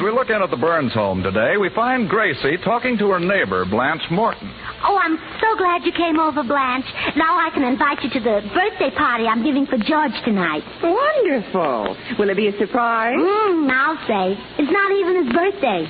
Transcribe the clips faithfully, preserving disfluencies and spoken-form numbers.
as we look in at the Burns home today, we find Gracie talking to her neighbor, Blanche Morton. Oh, I'm so glad you came over, Blanche. Now I can invite you to the birthday party I'm giving for George tonight. Wonderful. Will it be a surprise? Mm, I'll say. It's not even his birthday.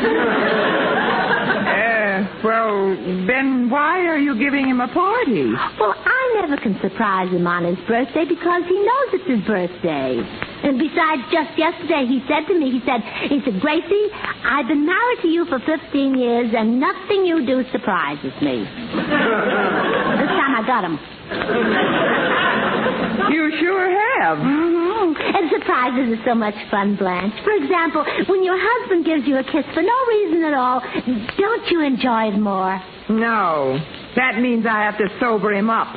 uh, well, then why are you giving him a party? Well, I never can surprise him on his birthday because he knows it's his birthday. And besides, just yesterday he said to me, he said, he said, Gracie, I've been married to you for fifteen years and nothing you do surprises me. This time I got him. You sure have. Mm-hmm. And surprises are so much fun, Blanche. For example, when your husband gives you a kiss for no reason at all, don't you enjoy it more? No. That means I have to sober him up.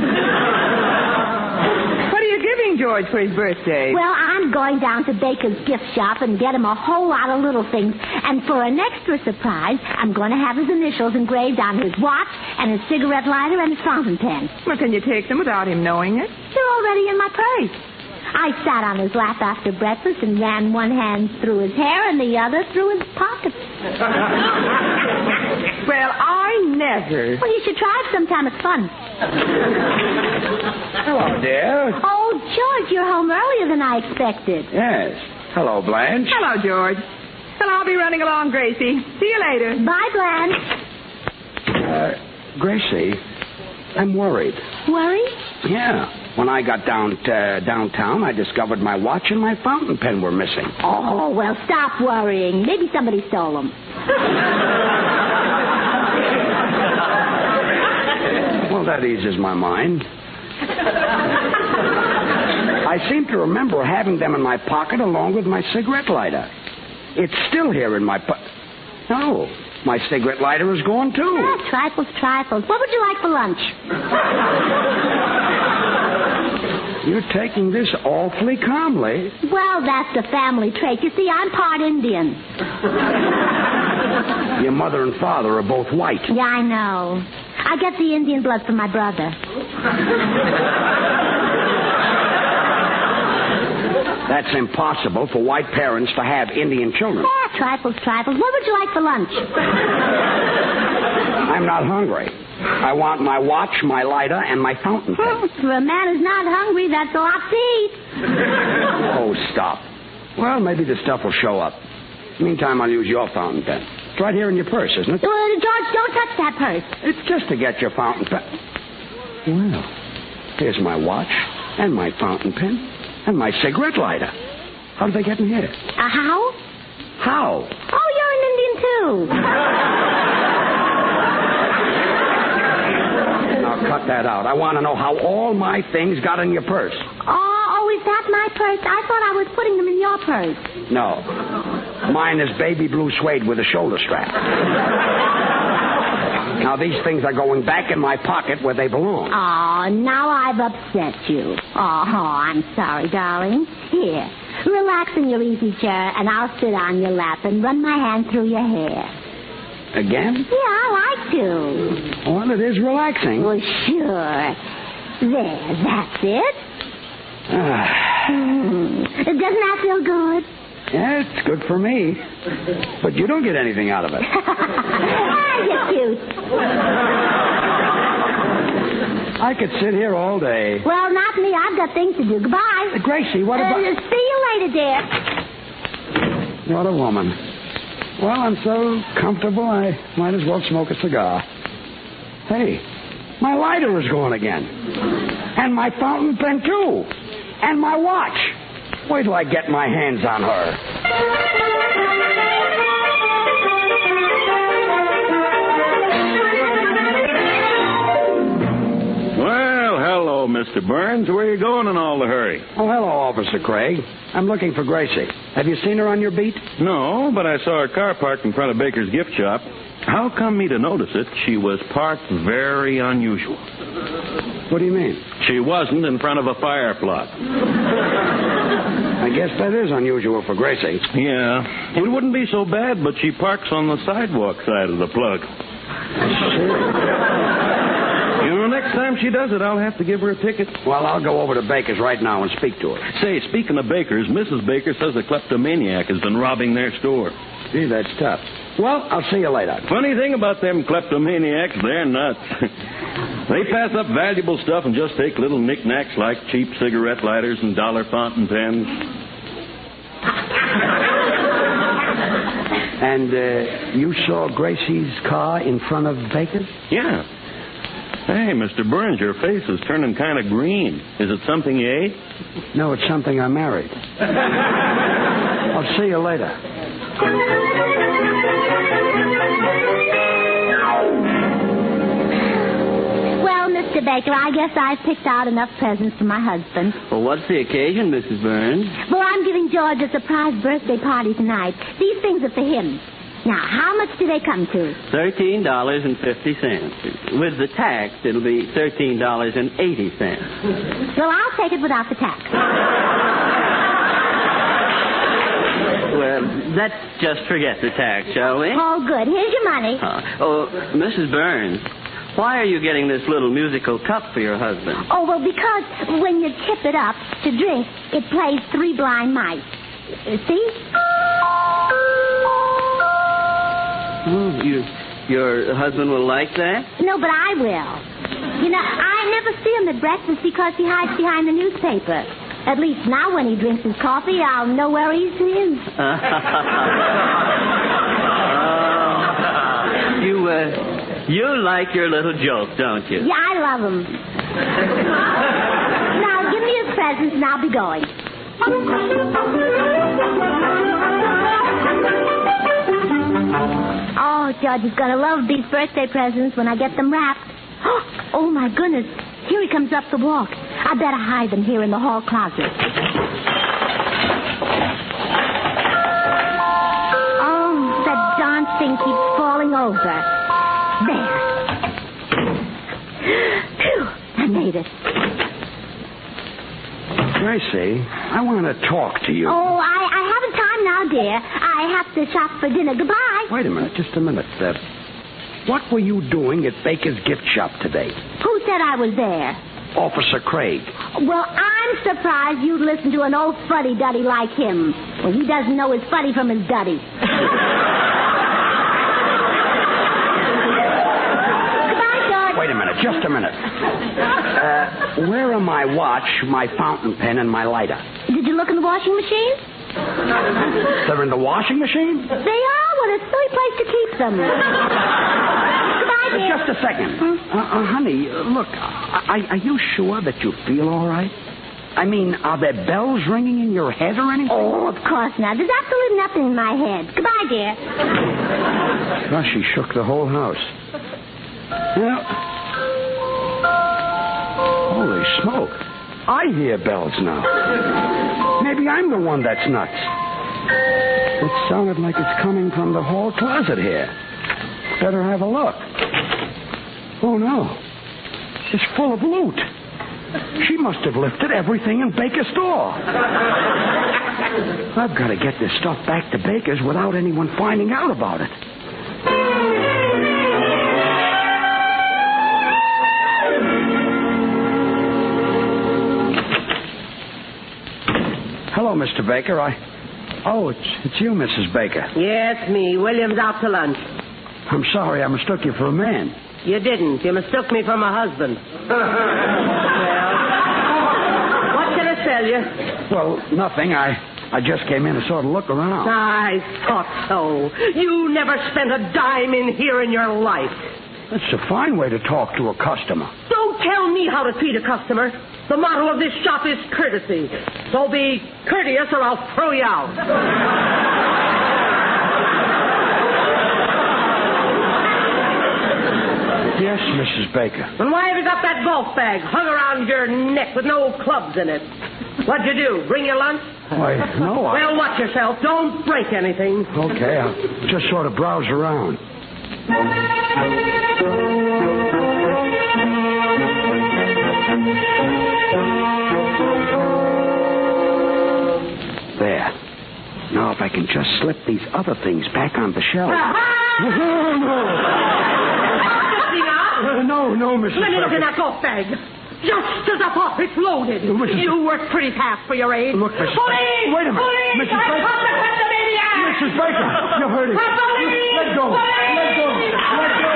What are you giving George for his birthday? Well, I'm going down to Baker's gift shop and get him a whole lot of little things. And for an extra surprise, I'm going to have his initials engraved on his watch and his cigarette lighter and his fountain pen. Well, can you take them without him knowing it? They're already in my purse. I sat on his lap after breakfast and ran one hand through his hair and the other through his pockets. Well, I never. Well, you should try it sometime. It's fun. Hello, dear. Oh, George, you're home earlier than I expected. Yes. Hello, Blanche. Hello, George. Well, I'll be running along, Gracie. See you later. Bye, Blanche. Uh, Gracie, I'm worried. Worried? Yeah. When I got down to, downtown, I discovered my watch and my fountain pen were missing. Oh, well, stop worrying. Maybe somebody stole them. Well, that eases my mind. I seem to remember having them in my pocket along with my cigarette lighter. It's still here in my pocket. No, my cigarette lighter is gone, too. Yeah, trifles, trifles. What would you like for lunch? You're taking this awfully calmly. Well, that's the family trait. You see, I'm part Indian. Your mother and father are both white. Yeah, I know. I get the Indian blood from my brother. That's impossible for white parents to have Indian children. Yeah, trifles, trifles. What would you like for lunch? I'm not hungry. I want my watch, my lighter, and my fountain pen. Oh, for a man who's not hungry, that's a lot to eat. Oh, stop. Well, maybe the stuff will show up. Meantime, I'll use your fountain pen. It's right here in your purse, isn't it? Well, George, don't touch that purse. It's just to get your fountain pen. Well, here's my watch, and my fountain pen, and my cigarette lighter. How did they get in here? Uh, how? How? Oh, you're an Indian, too. Now, cut that out. I want to know how all my things got in your purse. Oh, oh, is that my purse? I thought I was putting them in your purse. No. Mine is baby blue suede with a shoulder strap. Now, these things are going back in my pocket where they belong. Oh, now I've upset you. Oh, I'm sorry, darling. Here, relax in your easy chair, and I'll sit on your lap and run my hand through your hair. Again? Yeah, I like to. Well, it is relaxing. Well, sure. There, that's it. mm. Doesn't that feel good? Yeah, it's good for me. But you don't get anything out of it. Ah, you're cute. I could sit here all day. Well, not me. I've got things to do. Goodbye. Uh, Gracie, what about... Uh, see you later, dear. What a woman. Well, I'm so comfortable, I might as well smoke a cigar. Hey, my lighter is gone again. And my fountain pen, too. And my watch. Wait till I get my hands on her. Well, hello, Mister Burns. Where are you going in all the hurry? Oh, hello, Officer Craig. I'm looking for Gracie. Have you seen her on your beat? No, but I saw her car parked in front of Baker's gift shop. How come me to notice it? She was parked very unusual. What do you mean? She wasn't in front of a fire plug. I guess that is unusual for Gracie. Yeah. It wouldn't be so bad, but she parks on the sidewalk side of the plug. You know, next time time she does it, I'll have to give her a ticket. Well, I'll go over to Baker's right now and speak to her. Say, speaking of Baker's, Missus Baker says a kleptomaniac has been robbing their store. Gee, that's tough. Well, I'll see you later. Funny thing about them kleptomaniacs, they're nuts. They pass up valuable stuff and just take little knickknacks like cheap cigarette lighters and dollar fountain pens. And uh, you saw Gracie's car in front of Baker's? Yeah. Hey, Mister Burns, your face is turning kind of green. Is it something you ate? No, it's something I married. I'll see you later. Well, Mister Baker, I guess I've picked out enough presents for my husband. Well, what's the occasion, Missus Burns? Well, I'm giving George a surprise birthday party tonight. These things are for him. Now, how much do they come to? Thirteen dollars and fifty cents. With the tax, it'll be thirteen dollars and eighty cents. Well, I'll take it without the tax. Well, let's just forget the tax, shall we? Oh, good. Here's your money. Uh, oh, Missus Burns, why are you getting this little musical cup for your husband? Oh, well, because when you tip it up to drink, it plays Three Blind Mice. Uh, see? Oh, you, your husband will like that? No, but I will. You know, I never see him at breakfast because he hides behind the newspaper. At least now when he drinks his coffee, I'll know where he's in. uh, you, uh, you like your little joke, don't you? Yeah, I love him. Now, give me his presents and I'll be going. Oh, George is going to love these birthday presents when I get them wrapped. Oh, my goodness. Here he comes up the walk. I better hide them here in the hall closet. Oh, that darn thing keeps falling over. There. Phew, I made it. Gracie, I want to talk to you. Oh, I, I haven't time now, dear. I have to shop for dinner. Goodbye. Wait a minute, just a minute. Uh, what were you doing at Baker's gift shop today? Who said I was there? Officer Craig. Well, I'm surprised you'd listen to an old fuddy-duddy like him. Well, he doesn't know his fuddy from his duddy. Goodbye, George. Wait a minute, just a minute. Uh, where are my watch, my fountain pen, and my lighter? Did you look in the washing machine? They're in the washing machine? They are. What a silly place to keep them. Goodbye, dear. Just a second. Uh, uh, honey, uh, look, are, are you sure that you feel all right? I mean, are there bells ringing in your head or anything? Oh, of course not. There's absolutely nothing in my head. Goodbye, dear. Gosh, she shook the whole house. Well, holy smoke. I hear bells now. Maybe I'm the one that's nuts. It sounded like it's coming from the hall closet here. Better have a look. Oh, no. It's full of loot. She must have lifted everything in Baker's store. I've got to get this stuff back to Baker's without anyone finding out about it. Hello, Mister Baker. I... Oh, it's, it's you, Missus Baker. Yes, me. William's out to lunch. I'm sorry I mistook you for a man. You didn't. You mistook me for my husband. Well, what can I tell you? Well, nothing. I, I just came in to sort of look around. I thought so. You never spent a dime in here in your life. That's a fine way to talk to a customer. Don't tell me how to treat a customer. The motto of this shop is courtesy. So be courteous or I'll throw you out. Yes, Missus Baker. And why have you got that golf bag hung around your neck with no clubs in it? What'd you do? Bring your lunch? Why, no, I... Well, watch yourself. Don't break anything. Okay, I'll just sort of browse around. There. Now, if I can just slip these other things back on the shelf. Uh, no, No, no, Missus Let me look in Baker. that golf bag. Just as I thought, it's loaded. Oh, Missus You work pretty fast for your age. Look, Missus Police! Wait a minute. Police! Missus I Baker. caught the kleptomaniac! Missus Baker, you're hurting. Police! Let go. Let go. Let go.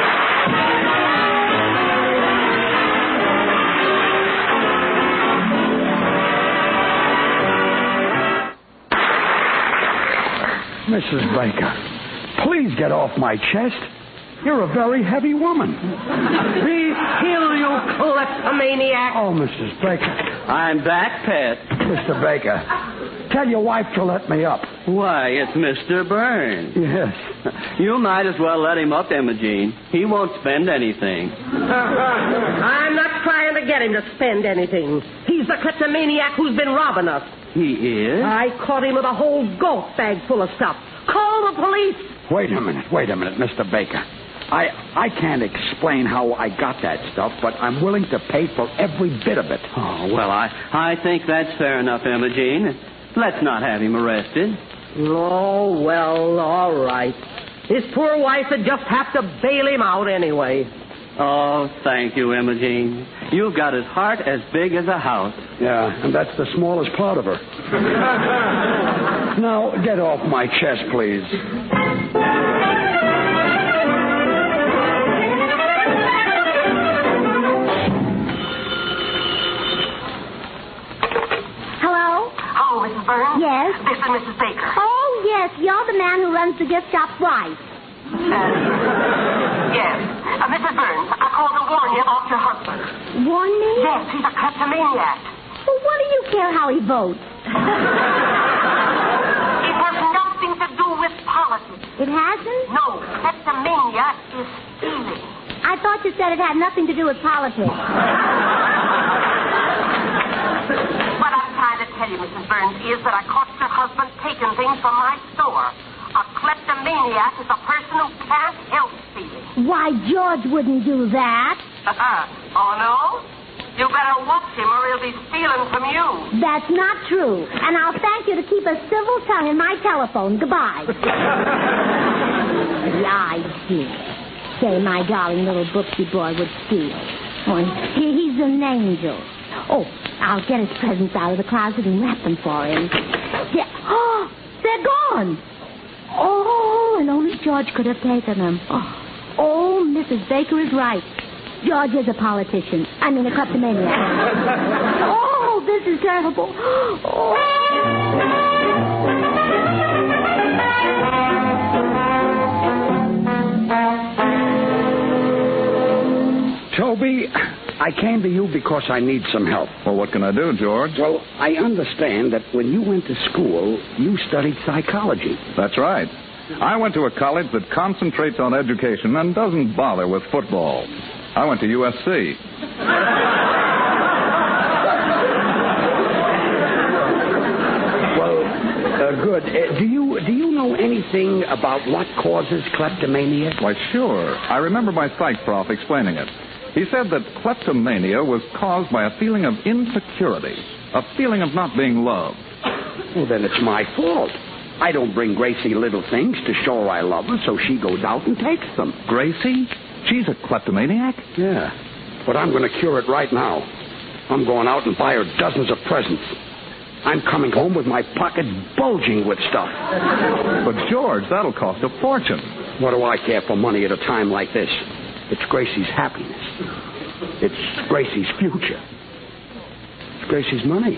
Missus Baker, please get off my chest. You're a very heavy woman. Be still, you kleptomaniac. Oh, Missus Baker. I'm back, pet. Mister Baker, tell your wife to let me up. Why, it's Mister Burns. Yes. You might as well let him up, Imogene. He won't spend anything. I'm not trying to get him to spend anything. He's the kleptomaniac who's been robbing us. He is? I caught him with a whole golf bag full of stuff. Call the police. Wait a minute. Wait a minute, Mister Baker. I I can't explain how I got that stuff, but I'm willing to pay for every bit of it. Oh, well, I, I think that's fair enough, Imogene. Let's not have him arrested. Oh, well, all right. His poor wife would just have to bail him out anyway. Oh, thank you, Imogene. You've got his heart as big as a house. Yeah, and that's the smallest part of her. Now, get off my chest, please. Hello? Oh, Missus Burns? Yes? This is Missus Baker. Oh, yes. You're the man who runs the gift shop, right? Uh, yes. Uh, Missus Burns, I called to warn you about your husband. Warn me? Yes, he's a kleptomaniac. Well, what do you care how he votes? It has nothing to do with politics. It hasn't? No, kleptomania is stealing. I thought you said it had nothing to do with politics. What I'm trying to tell you, Missus Burns, is that I caught your husband taking things from my store. A kleptomaniac is a person who can't help stealing. Why, George wouldn't do that. Oh, no? You better watch him or he'll be stealing from you. That's not true. And I'll thank you to keep a civil tongue in my telephone. Goodbye. The idea. Say my darling little Brooksy boy would steal. Oh, he, he's an angel. Oh, I'll get his presents out of the closet and wrap them for him. Yeah. Oh, they're gone. Oh, and only George could have taken them. Oh, oh, Missus Baker is right. George is a politician. I mean, a kleptomaniac. Oh, this is terrible. Oh. Toby, I came to you because I need some help. Well, what can I do, George? Well, I understand that when you went to school, you studied psychology. That's right. I went to a college that concentrates on education and doesn't bother with football. I went to U S C. Well, uh, good. Uh, do you do you know anything about what causes kleptomania? Why, sure. I remember my psych prof explaining it. He said that kleptomania was caused by a feeling of insecurity, a feeling of not being loved. Well, then it's my fault. I don't bring Gracie little things to show her I love her, so she goes out and takes them. Gracie? She's a kleptomaniac? Yeah, but I'm going to cure it right now. I'm going out and buy her dozens of presents. I'm coming home with my pockets bulging with stuff. But, George, that'll cost a fortune. What do I care for money at a time like this? It's Gracie's happiness. It's Gracie's future. It's Gracie's money.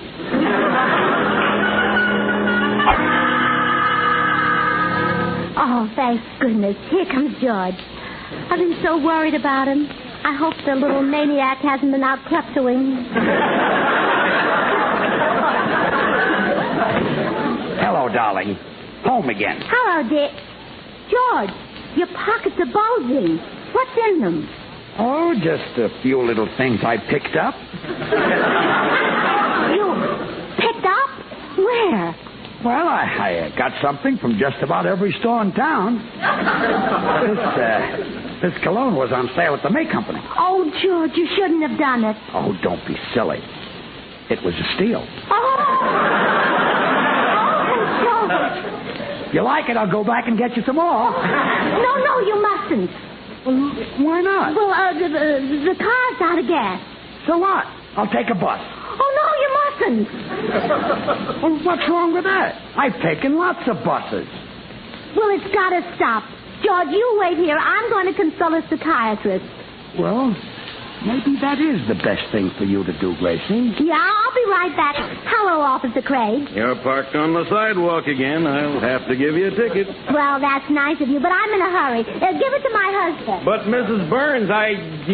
Oh, thank goodness. Here comes George. I've been so worried about him. I hope the little maniac hasn't been out kleptoing. Hello, darling. Home again. Hello, dear. George, your pockets are bulging. What's in them? Oh, just a few little things I picked up. You picked up? Where? Well, I, I uh, got something from just about every store in town. This, uh, this cologne was on sale at the May Company. Oh, George, you shouldn't have done it. Oh, don't be silly. It was a steal. Oh! Oh, George. If you like it, I'll go back and get you some more. No, no, you mustn't. Well, why not? Well, uh, the, the, the car's out of gas. So what? I'll take a bus. Oh, no, you mustn't. Well, what's wrong with that? I've taken lots of buses. Well, it's got to stop. George, you wait here. I'm going to consult a psychiatrist. Well, maybe that is the best thing for you to do, Gracie. Yeah, I'll be right back. Hello, Officer Craig. You're parked on the sidewalk again. I'll have to give you a ticket. Well, that's nice of you, but I'm in a hurry. Uh, give it to my husband. But, Missus Burns, I...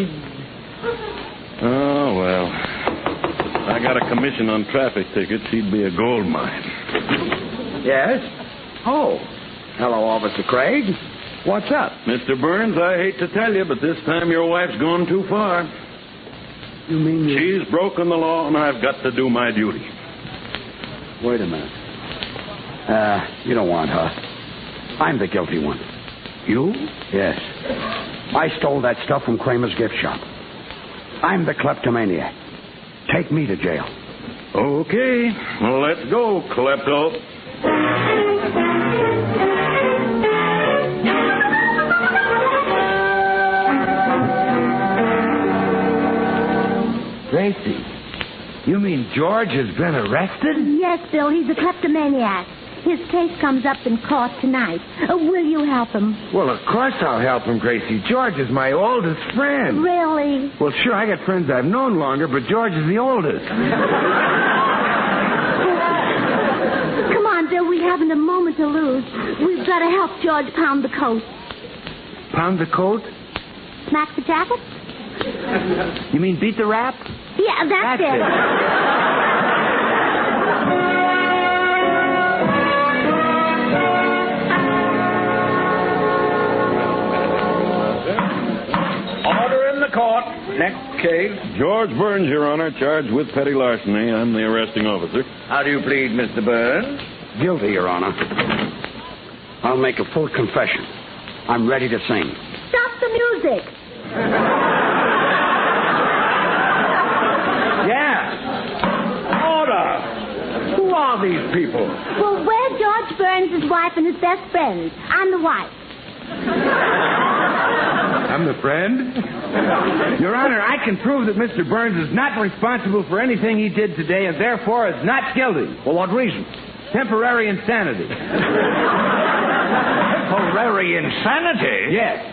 Oh, well. I got a commission on traffic tickets. She'd be a gold mine. Yes? Oh. Hello, Officer Craig. What's up? Mister Burns, I hate to tell you, but this time your wife's gone too far. You mean you... She's broken the law, and I've got to do my duty. Wait a minute. Uh, you don't want her. I'm the guilty one. You? Yes. I stole that stuff from Kramer's gift shop. I'm the kleptomaniac. Take me to jail. Okay. Well, let's go, klepto. Gracie, you mean George has been arrested? Yes, Bill, he's a kleptomaniac. His case comes up in court tonight. Uh, will you help him? Well, of course I'll help him, Gracie. George is my oldest friend. Really? Well, sure, I got friends I've known longer, but George is the oldest. Come on, Bill, we haven't a moment to lose. We've got to help George pound the coat. Pound the coat? Smack the jacket? You mean beat the rap? Yeah, that's, That's it. it. Order in the court. Next case. George Burns, Your Honor, charged with petty larceny. I'm the arresting officer. How do you plead, Mister Burns? Guilty, Your Honor. I'll make a full confession. I'm ready to sing. Stop the music. Yeah. Order. Who are these people? Well, we're George Burns, his wife, and his best friends. I'm the wife. I'm the friend? Your Honor, I can prove that Mister Burns is not responsible for anything he did today and therefore is not guilty. For what reason? Temporary insanity. Temporary insanity? Yes.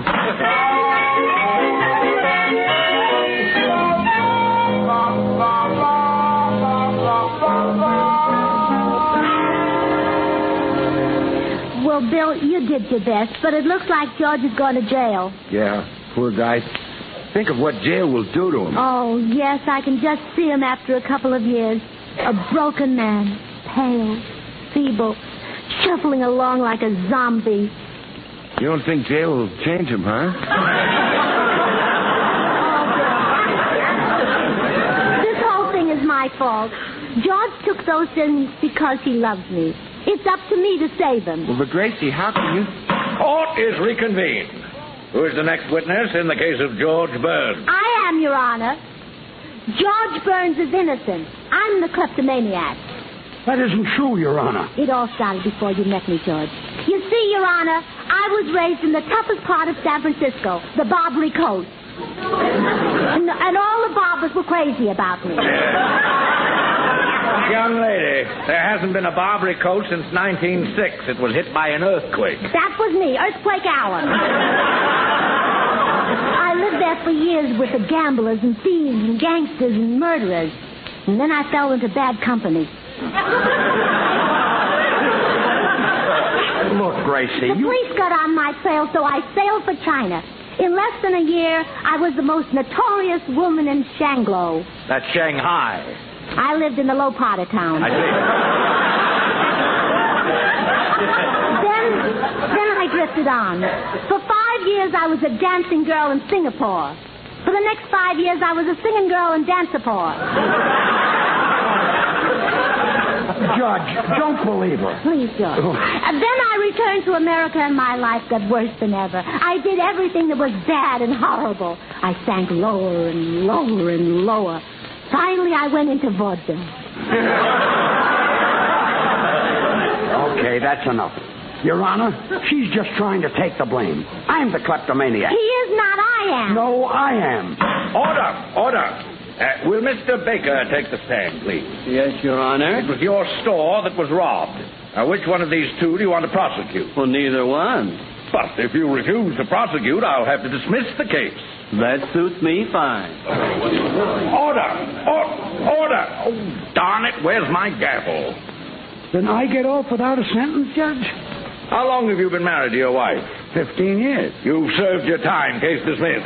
Well, Bill, you did your best, but it looks like George is going to jail. Yeah, poor guy. Think of what jail will do to him. Oh, yes, I can just see him after a couple of years. A broken man, pale, feeble, shuffling along like a zombie. You don't think jail will change him, huh? This whole thing is my fault. George took those things because he loves me. It's up to me to save him. Well, but Gracie, how can you... Court is reconvened. Who is the next witness in the case of George Burns? I am, Your Honor. George Burns is innocent. I'm the kleptomaniac. That isn't true, Your Honor. It all started before you met me, George. You see, Your Honor, I was raised in the toughest part of San Francisco, the Barbary Coast. And, and all the barbers were crazy about me. Young lady, there hasn't been a Barbary Coast since nineteen oh six. It was hit by an earthquake. That was me, Earthquake Hour. I lived there for years with the gamblers and thieves and gangsters and murderers. And then I fell into bad company. Look, Gracie, The you... police got on my trail, so I sailed for China. In less than a year, I was the most notorious woman in Shanglo. That's Shanghai. I lived in the low part of town. I see. Then, then I drifted on. For five years, I was a dancing girl in Singapore. For the next five years, I was a singing girl in Dancipore. Judge, don't believe her. Please, George. Oh. And then I returned to America, and my life got worse than ever. I did everything that was bad and horrible. I sank lower and lower and lower. Finally, I went into vaudeville. Okay, that's enough. Your Honor, she's just trying to take the blame. I'm the kleptomaniac. He is not, I am. No, I am. Order, order. Uh, will Mister Baker take the stand, please? Yes, Your Honor. It was your store that was robbed. Now, which one of these two do you want to prosecute? Well, neither one. But if you refuse to prosecute, I'll have to dismiss the case. That suits me fine. Order! Or- order! Oh, darn it, where's my gavel? Then I get off without a sentence, Judge? How long have you been married to your wife? Fifteen years. You've served your time. Case dismissed.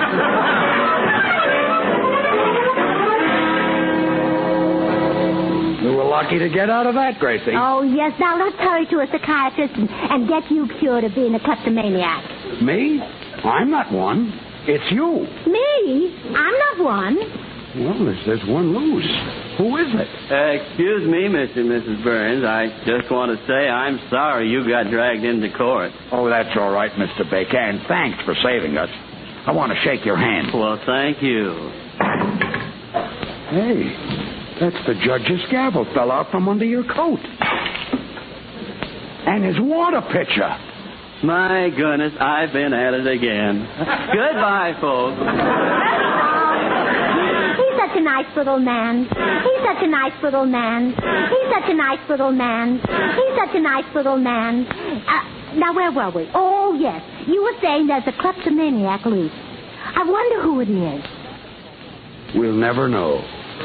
You were lucky to get out of that, Gracie. Oh, yes. Now let's hurry to a psychiatrist and, and get you cured of being a kleptomaniac. Me? I'm not one. It's you. Me? I'm not one. Well, there's, there's one loose. Who is it? Uh, excuse me, Mister and Missus Burns. I just want to say I'm sorry you got dragged into court. Oh, that's all right, Mister Baker, and thanks for saving us. I want to shake your hand. Well, thank you. Hey, that's the judge's gavel fell out from under your coat. And his water pitcher. My goodness, I've been at it again. Goodbye, folks. He's such a nice little man. He's such a nice little man. He's such a nice little man. He's such a nice little man. Uh, now, where were we? Oh, yes. You were saying there's a kleptomaniac loose. I wonder who it is. We'll never know.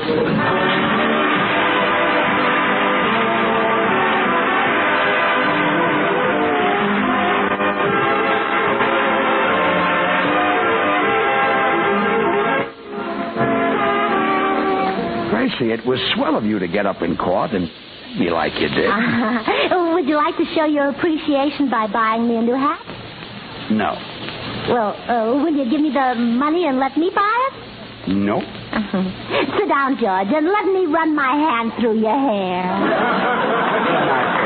Gracie, it was swell of you to get up in court and be like you did. Uh, would you like to show your appreciation by buying me a new hat? No. Well, uh, will you give me the money and let me buy it? No. Uh-huh. Sit down, George, and let me run my hand through your hair.